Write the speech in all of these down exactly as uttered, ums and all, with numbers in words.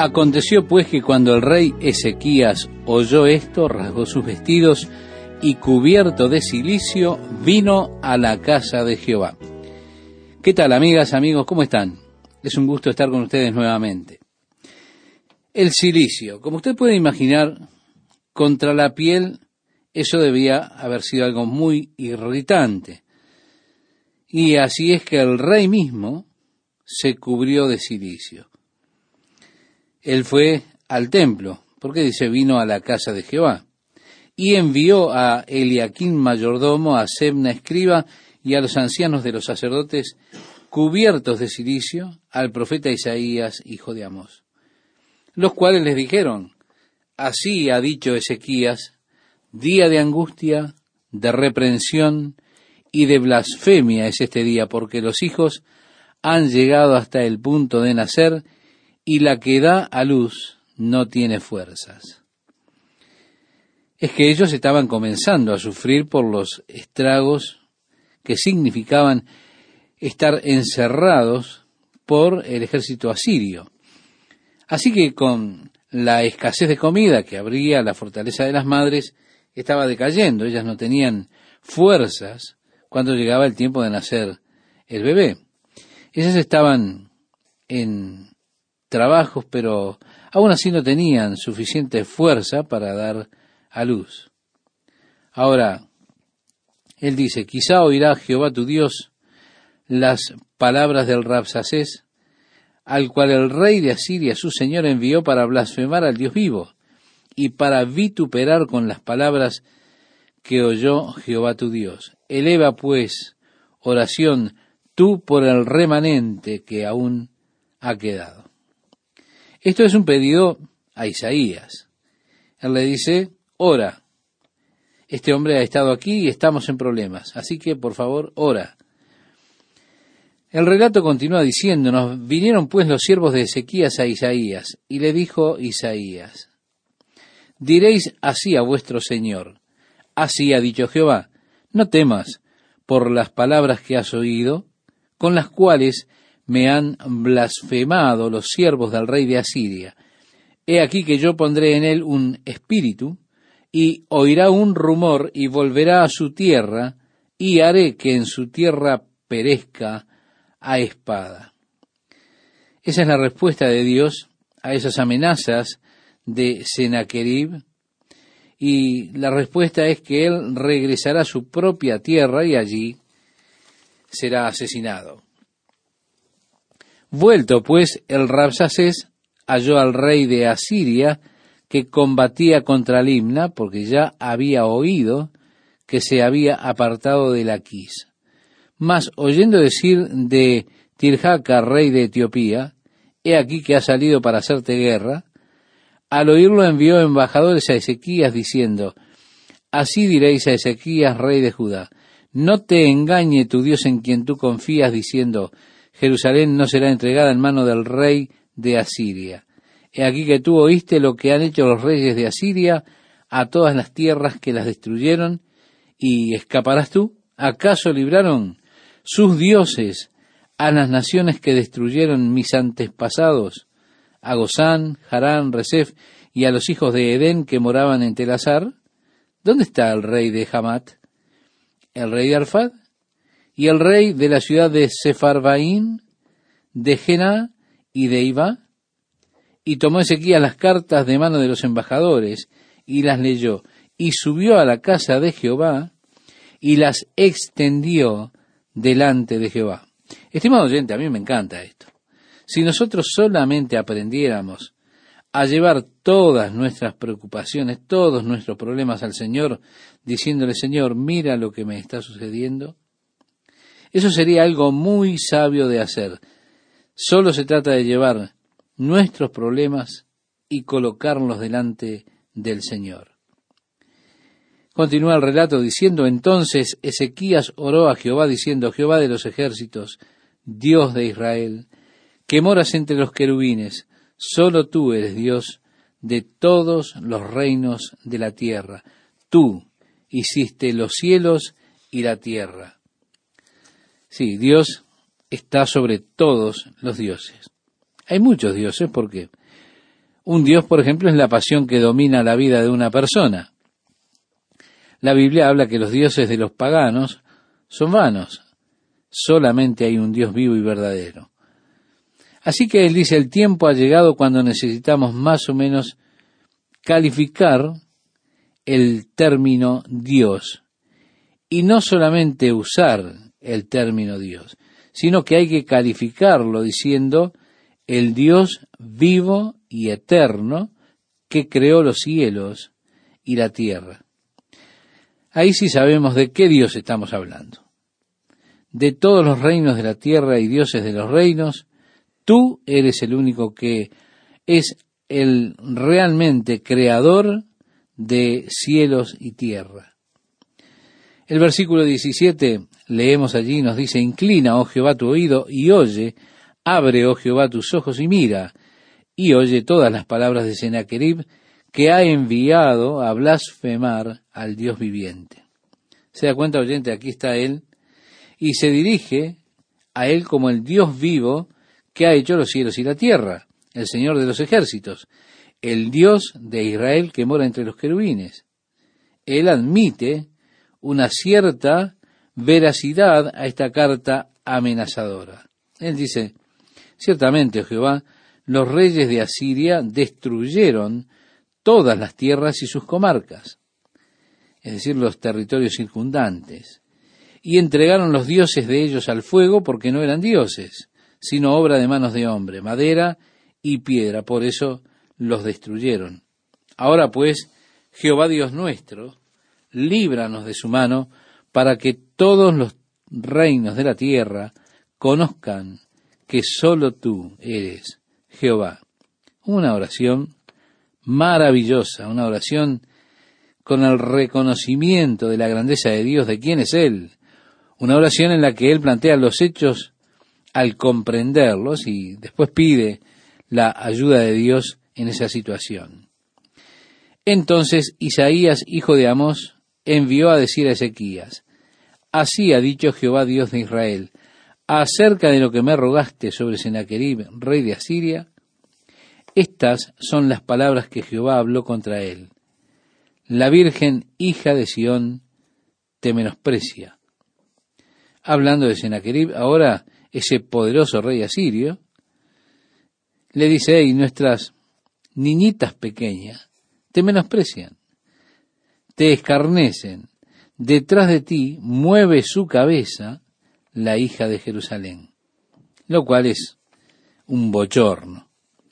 Aconteció pues que cuando el rey Ezequías oyó esto, rasgó sus vestidos y cubierto de cilicio vino a la casa de Jehová. ¿Qué tal, amigas, amigos? ¿Cómo están? Es un gusto estar con ustedes nuevamente. El cilicio, como usted puede imaginar, contra la piel, eso debía haber sido algo muy irritante. Y así es que el rey mismo se cubrió de cilicio. Él fue al templo, porque dice, vino a la casa de Jehová, y envió a Eliaquim mayordomo, a Sebna escriba, y a los ancianos de los sacerdotes, cubiertos de cilicio, al profeta Isaías, hijo de Amós, los cuales les dijeron, así ha dicho Ezequías, día de angustia, de reprensión y de blasfemia es este día, porque los hijos han llegado hasta el punto de nacer, y la que da a luz no tiene fuerzas. Es que ellos estaban comenzando a sufrir por los estragos que significaban estar encerrados por el ejército asirio. Así que con la escasez de comida que habría, la fortaleza de las madres estaba decayendo. Ellas no tenían fuerzas cuando llegaba el tiempo de nacer el bebé. Ellas estaban en trabajos, pero aún así no tenían suficiente fuerza para dar a luz. Ahora, él dice, quizá oirá Jehová tu Dios las palabras del Rabsacés, al cual el rey de Asiria, su señor, envió para blasfemar al Dios vivo, y para vituperar con las palabras que oyó Jehová tu Dios. Eleva, pues, oración tú por el remanente que aún ha quedado. Esto es un pedido a Isaías. Él le dice, ora. Este hombre ha estado aquí y estamos en problemas, así que, por favor, ora. El relato continúa diciéndonos, vinieron pues los siervos de Ezequías a Isaías, y le dijo Isaías, diréis así a vuestro señor, así ha dicho Jehová, no temas por las palabras que has oído, con las cuales me han blasfemado los siervos del rey de Asiria. He aquí que yo pondré en él un espíritu, y oirá un rumor, y volverá a su tierra, y haré que en su tierra perezca a espada. Esa es la respuesta de Dios a esas amenazas de Sennacherib, y la respuesta es que él regresará a su propia tierra y allí será asesinado. Vuelto pues el Rabsacés halló al rey de Asiria que combatía contra Limna, porque ya había oído que se había apartado de Laquis. Mas oyendo decir de Tirhaka, rey de Etiopía, he aquí que ha salido para hacerte guerra, al oírlo envió embajadores a Ezequías diciendo, así diréis a Ezequías, rey de Judá, no te engañe tu Dios en quien tú confías, diciendo, Jerusalén no será entregada en mano del rey de Asiria. He aquí que tú oíste lo que han hecho los reyes de Asiria a todas las tierras que las destruyeron, y escaparás tú. ¿Acaso libraron sus dioses a las naciones que destruyeron mis antepasados, a Gozán, Harán, Resef y a los hijos de Edén que moraban en Telasar? ¿Dónde está el rey de Hamat, el rey de Arfad, y el rey de la ciudad de Sefarvaín, de Jená y de Iba? Y tomó Ezequías las cartas de mano de los embajadores, y las leyó, y subió a la casa de Jehová, y las extendió delante de Jehová. Estimado oyente, a mí me encanta esto. Si nosotros solamente aprendiéramos a llevar todas nuestras preocupaciones, todos nuestros problemas al Señor, diciéndole, Señor, mira lo que me está sucediendo, eso sería algo muy sabio de hacer. Solo se trata de llevar nuestros problemas y colocarlos delante del Señor. Continúa el relato diciendo, entonces Ezequías oró a Jehová diciendo, Jehová de los ejércitos, Dios de Israel, que moras entre los querubines, solo tú eres Dios de todos los reinos de la tierra. Tú hiciste los cielos y la tierra. Sí, Dios está sobre todos los dioses. Hay muchos dioses porque Un Dios, por ejemplo, es la pasión que domina la vida de una persona. La Biblia habla que los dioses de los paganos son vanos. Solamente hay un Dios vivo y verdadero. Así que él dice, el tiempo ha llegado cuando necesitamos más o menos calificar el término Dios. Y no solamente usar el término Dios, sino que hay que calificarlo diciendo el Dios vivo y eterno que creó los cielos y la tierra. Ahí sí sabemos de qué Dios estamos hablando. De todos los reinos de la tierra y dioses de los reinos, tú eres el único que es el realmente creador de cielos y tierra. El versículo diecisiete, leemos allí, nos dice, inclina, oh Jehová, tu oído y oye, abre, oh Jehová, tus ojos y mira, y oye todas las palabras de Sennacherib, que ha enviado a blasfemar al Dios viviente. ¿Se da cuenta, oyente? Aquí está él, y se dirige a él como el Dios vivo que ha hecho los cielos y la tierra, el Señor de los ejércitos, el Dios de Israel que mora entre los querubines. Él admite una cierta veracidad a esta carta amenazadora. Él dice, ciertamente, oh Jehová, los reyes de Asiria destruyeron todas las tierras y sus comarcas, es decir, los territorios circundantes, y entregaron los dioses de ellos al fuego porque no eran dioses, sino obra de manos de hombre, madera y piedra, por eso los destruyeron. Ahora pues, Jehová Dios nuestro, líbranos de su mano, para que todos los reinos de la tierra conozcan que sólo tú eres Jehová. Una oración maravillosa, una oración con el reconocimiento de la grandeza de Dios, de quién es Él, una oración en la que Él plantea los hechos al comprenderlos y después pide la ayuda de Dios en esa situación. Entonces Isaías, hijo de Amós, envió a decir a Ezequías, así ha dicho Jehová Dios de Israel, acerca de lo que me rogaste sobre Sennacherib, rey de Asiria, estas son las palabras que Jehová habló contra él. La Virgen, hija de Sión, te menosprecia. Hablando de Sennacherib, ahora ese poderoso rey asirio, le dice, hey, nuestras niñitas pequeñas te menosprecian, te escarnecen, detrás de ti mueve su cabeza la hija de Jerusalén, lo cual es un bochorno.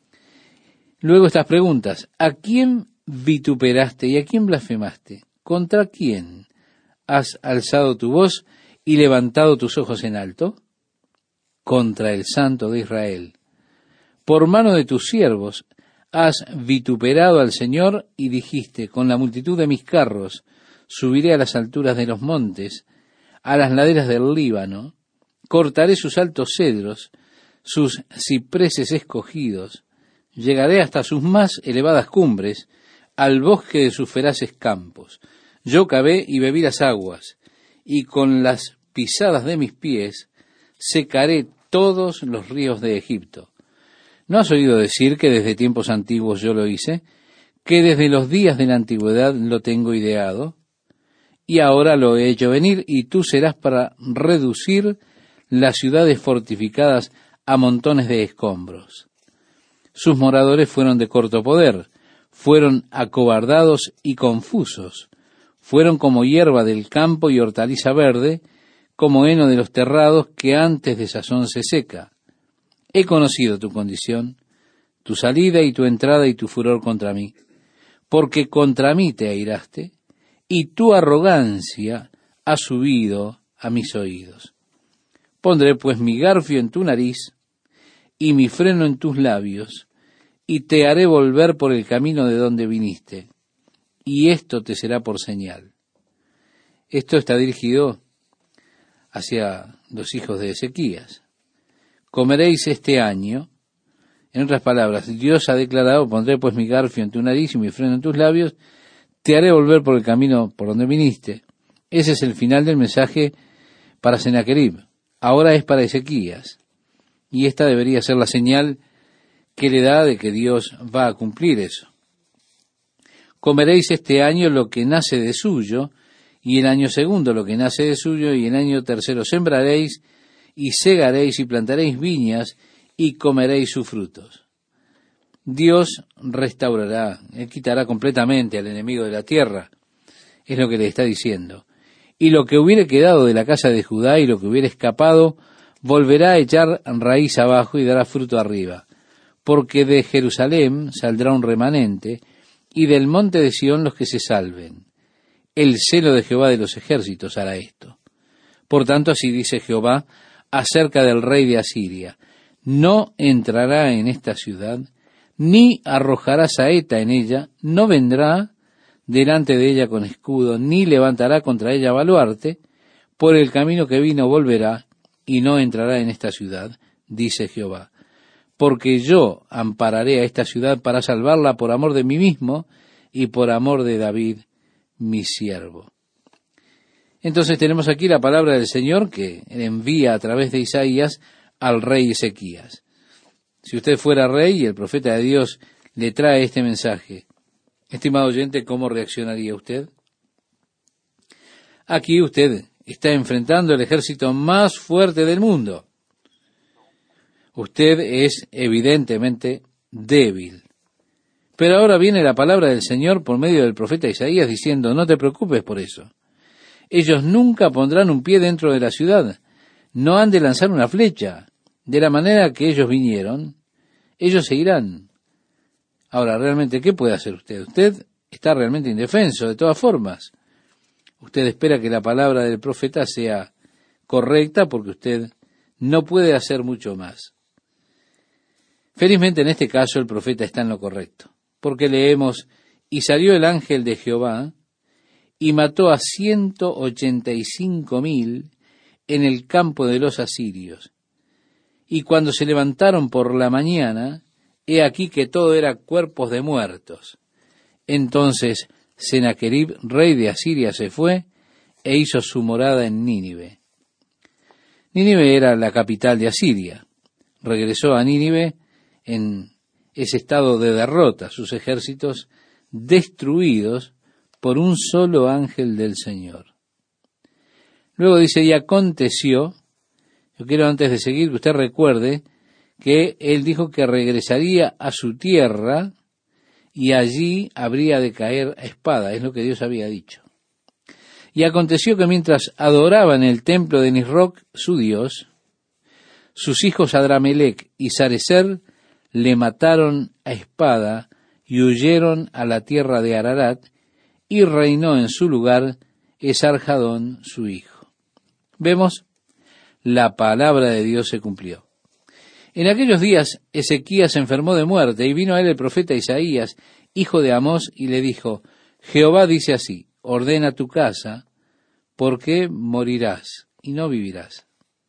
Luego estas preguntas, ¿a quién vituperaste y a quién blasfemaste? ¿Contra quién has alzado tu voz y levantado tus ojos en alto? Contra el Santo de Israel. Por mano de tus siervos has vituperado al Señor y dijiste, con la multitud de mis carros subiré a las alturas de los montes, a las laderas del Líbano, cortaré sus altos cedros, sus cipreses escogidos, llegaré hasta sus más elevadas cumbres, al bosque de sus feraces campos. Yo cavé y bebí las aguas, y con las pisadas de mis pies secaré todos los ríos de Egipto. ¿No has oído decir que desde tiempos antiguos yo lo hice? ¿Que desde los días de la antigüedad lo tengo ideado? Y ahora lo he hecho venir, y tú serás para reducir las ciudades fortificadas a montones de escombros. Sus moradores fueron de corto poder, fueron acobardados y confusos, fueron como hierba del campo y hortaliza verde, como heno de los terrados que antes de sazón se seca. He conocido tu condición, tu salida y tu entrada y tu furor contra mí, porque contra mí te airaste, y tu arrogancia ha subido a mis oídos. Pondré pues mi garfio en tu nariz y mi freno en tus labios, y te haré volver por el camino de donde viniste, y esto te será por señal. Esto está dirigido hacia los hijos de Ezequías. Comeréis este año, en otras palabras, Dios ha declarado, pondré pues mi garfio en tu nariz y mi freno en tus labios, te haré volver por el camino por donde viniste. Ese es el final del mensaje para Sennacherib. Ahora es para Ezequías, y esta debería ser la señal que le da de que Dios va a cumplir eso. Comeréis este año lo que nace de suyo, y el año segundo lo que nace de suyo, y el año tercero sembraréis, y segaréis, y plantaréis viñas, y comeréis sus frutos. Dios restaurará, Él quitará completamente al enemigo de la tierra, es lo que le está diciendo. Y lo que hubiere quedado de la casa de Judá y lo que hubiere escapado, volverá a echar raíz abajo y dará fruto arriba. Porque de Jerusalén saldrá un remanente, y del monte de Sión los que se salven. El celo de Jehová de los ejércitos hará esto. Por tanto, así dice Jehová acerca del rey de Asiria: no entrará en esta ciudad, ni arrojará saeta en ella, no vendrá delante de ella con escudo, ni levantará contra ella baluarte, por el camino que vino volverá, y no entrará en esta ciudad, dice Jehová. Porque yo ampararé a esta ciudad para salvarla por amor de mí mismo y por amor de David, mi siervo. Entonces tenemos aquí la palabra del Señor que envía a través de Isaías al rey Ezequías. Si usted fuera rey y el profeta de Dios le trae este mensaje, estimado oyente, ¿cómo reaccionaría usted? Aquí usted está enfrentando el ejército más fuerte del mundo. Usted es evidentemente débil. Pero ahora viene la palabra del Señor por medio del profeta Isaías diciendo: no te preocupes por eso. Ellos nunca pondrán un pie dentro de la ciudad. No han de lanzar una flecha. De la manera que ellos vinieron, ellos se irán. Ahora, realmente, ¿qué puede hacer usted? Usted está realmente indefenso, de todas formas. Usted espera que la palabra del profeta sea correcta porque usted no puede hacer mucho más. Felizmente en este caso el profeta está en lo correcto, porque leemos: y salió el ángel de Jehová y mató a ciento ochenta y cinco mil en el campo de los asirios. Y cuando se levantaron por la mañana, he aquí que todo era cuerpos de muertos. Entonces Sennacherib, rey de Asiria, se fue e hizo su morada en Nínive. Nínive era la capital de Asiria. Regresó a Nínive en ese estado de derrota, sus ejércitos destruidos por un solo ángel del Señor. Luego dice: y aconteció, yo quiero antes de seguir que usted recuerde que él dijo que regresaría a su tierra y allí habría de caer a espada, es lo que Dios había dicho. Y aconteció que mientras adoraban el templo de Nisroch, su dios, sus hijos Adramelech y Sarecer le mataron a espada y huyeron a la tierra de Ararat, y reinó en su lugar Esarhadón, su hijo. Vemos, la palabra de Dios se cumplió. En aquellos días Ezequías se enfermó de muerte, y vino a él el profeta Isaías, hijo de Amós, y le dijo: Jehová dice así: ordena tu casa, porque morirás y no vivirás.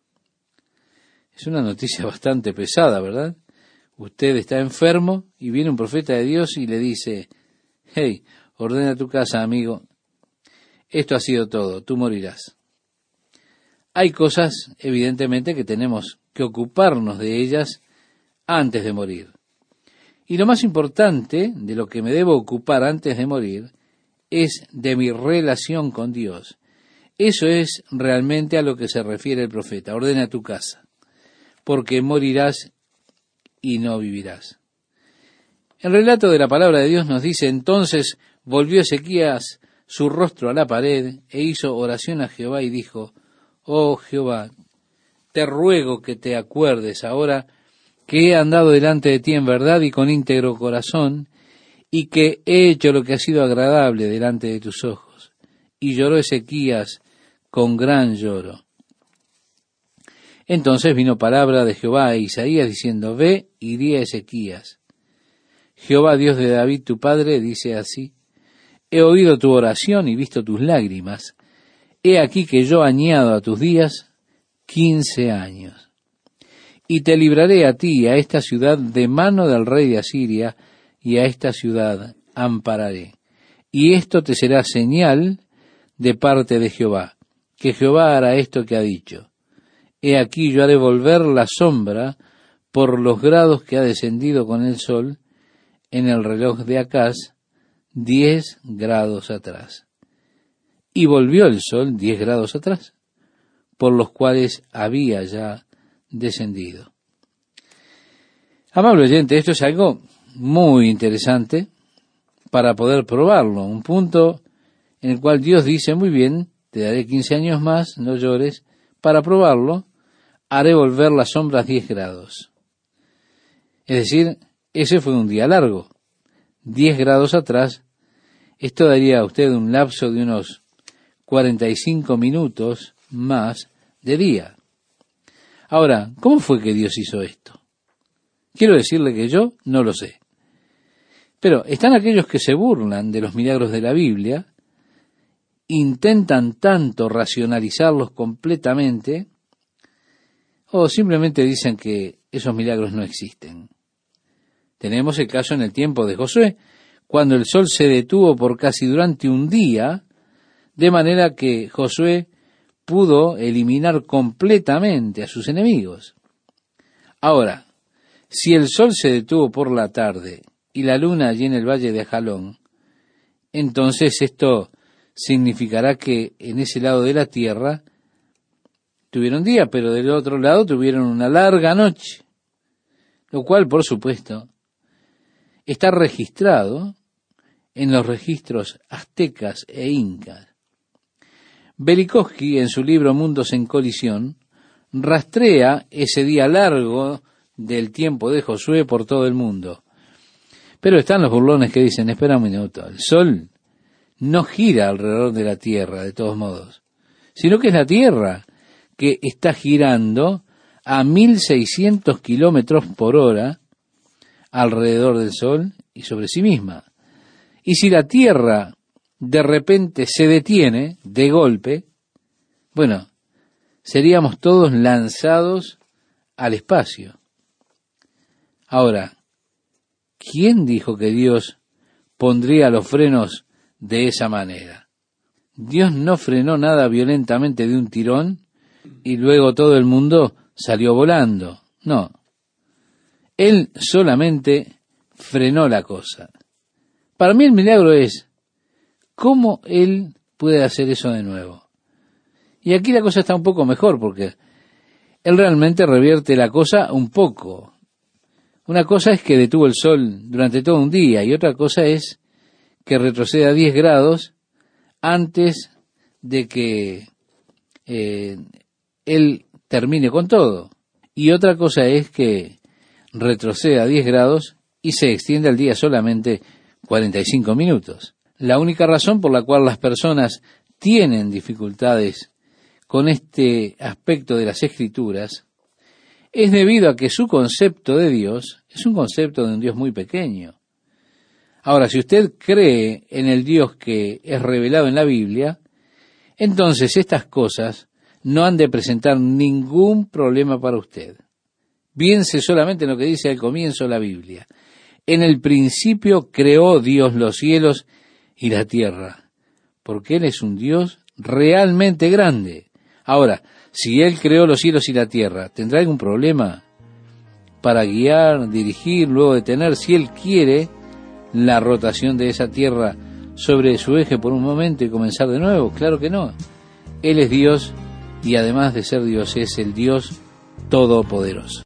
Es una noticia bastante pesada, ¿verdad? Usted está enfermo y viene un profeta de Dios y le dice: hey, ordena tu casa, amigo. Esto ha sido todo, tú morirás. Hay cosas, evidentemente, que tenemos que ocuparnos de ellas antes de morir. Y lo más importante de lo que me debo ocupar antes de morir es de mi relación con Dios. Eso es realmente a lo que se refiere el profeta: ordena tu casa, porque morirás y no vivirás. El relato de la palabra de Dios nos dice: entonces volvió Ezequías su rostro a la pared e hizo oración a Jehová y dijo: oh Jehová, te ruego que te acuerdes ahora que he andado delante de ti en verdad y con íntegro corazón, y que he hecho lo que ha sido agradable delante de tus ojos. Y lloró Ezequías con gran lloro. Entonces vino palabra de Jehová a Isaías diciendo: ve y di a Ezequías: Jehová Dios de David tu padre dice así: he oído tu oración y visto tus lágrimas. He aquí que yo añado a tus días quince años. Y te libraré a ti y a esta ciudad de mano del rey de Asiria, y a esta ciudad ampararé. Y esto te será señal de parte de Jehová, que Jehová hará esto que ha dicho: he aquí yo haré volver la sombra por los grados que ha descendido con el sol en el reloj de Acaz diez grados atrás. Y volvió el sol diez grados atrás, por los cuales había ya descendido. Amable oyente, esto es algo muy interesante para poder probarlo, un punto en el cual Dios dice, muy bien, te daré quince años más, no llores, para probarlo, haré volver las sombras diez grados. Es decir, ese fue un día largo, diez grados atrás. Esto daría a usted un lapso de unos cuarenta y cinco minutos más de día. Ahora, ¿cómo fue que Dios hizo esto? Quiero decirle que yo no lo sé. Pero están aquellos que se burlan de los milagros de la Biblia, intentan tanto racionalizarlos completamente, o simplemente dicen que esos milagros no existen. Tenemos el caso en el tiempo de Josué, cuando el sol se detuvo por casi durante un día, de manera que Josué pudo eliminar completamente a sus enemigos. Ahora, si el sol se detuvo por la tarde y la luna allí en el valle de Ajalón, entonces esto significará que en ese lado de la tierra tuvieron día, pero del otro lado tuvieron una larga noche, lo cual, por supuesto, está registrado en los registros aztecas e incas. Velikovsky, en su libro Mundos en Colisión, rastrea ese día largo del tiempo de Josué por todo el mundo. Pero están los burlones que dicen, espera un minuto, el sol no gira alrededor de la tierra, de todos modos, sino que es la tierra que está girando a mil seiscientos kilómetros por hora alrededor del sol y sobre sí misma. Y si la tierra de repente se detiene de golpe, bueno, seríamos todos lanzados al espacio. Ahora, ¿quién dijo que Dios pondría los frenos de esa manera? Dios no frenó nada violentamente de un tirón y luego todo el mundo salió volando. No. Él solamente frenó la cosa. Para mí el milagro es cómo Él puede hacer eso de nuevo. Y aquí la cosa está un poco mejor porque Él realmente revierte la cosa un poco. Una cosa es que detuvo el sol durante todo un día y otra cosa es que retroceda diez grados antes de que eh, Él termine con todo. Y otra cosa es que retroceda diez grados y se extienda el día solamente cuarenta y cinco minutos. La única razón por la cual las personas tienen dificultades con este aspecto de las Escrituras es debido a que su concepto de Dios es un concepto de un Dios muy pequeño. Ahora, si usted cree en el Dios que es revelado en la Biblia, entonces estas cosas no han de presentar ningún problema para usted. Piense solamente en lo que dice al comienzo de la Biblia. En el principio creó Dios los cielos y la tierra, porque Él es un Dios realmente grande. Ahora, si Él creó los cielos y la tierra, ¿tendrá algún problema para guiar, dirigir, luego detener, si Él quiere, la rotación de esa tierra sobre su eje por un momento y comenzar de nuevo? Claro que no. Él es Dios y además de ser Dios es el Dios todopoderoso.